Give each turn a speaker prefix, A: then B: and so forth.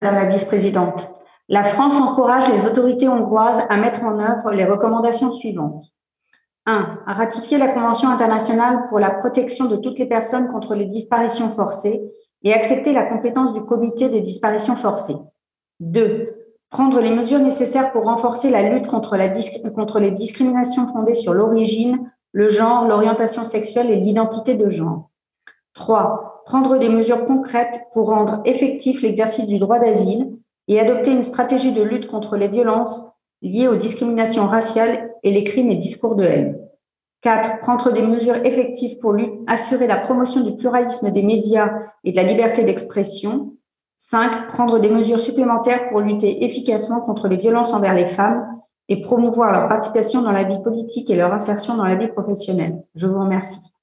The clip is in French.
A: Madame la vice-présidente. La France encourage les autorités hongroises à mettre en œuvre les recommandations suivantes. 1. À ratifier la Convention internationale pour la protection de toutes les personnes contre les disparitions forcées et accepter la compétence du comité des disparitions forcées. 2. Prendre les mesures nécessaires pour renforcer la lutte contre les discriminations fondées sur l'origine, le genre, l'orientation sexuelle et l'identité de genre. 3. Prendre des mesures concrètes pour rendre effectif l'exercice du droit d'asile et adopter une stratégie de lutte contre les violences liées aux discriminations raciales et les crimes et discours de haine. 4. Prendre des mesures effectives pour assurer la promotion du pluralisme des médias et de la liberté d'expression. 5. Prendre des mesures supplémentaires pour lutter efficacement contre les violences envers les femmes et promouvoir leur participation dans la vie politique et leur insertion dans la vie professionnelle. Je vous remercie.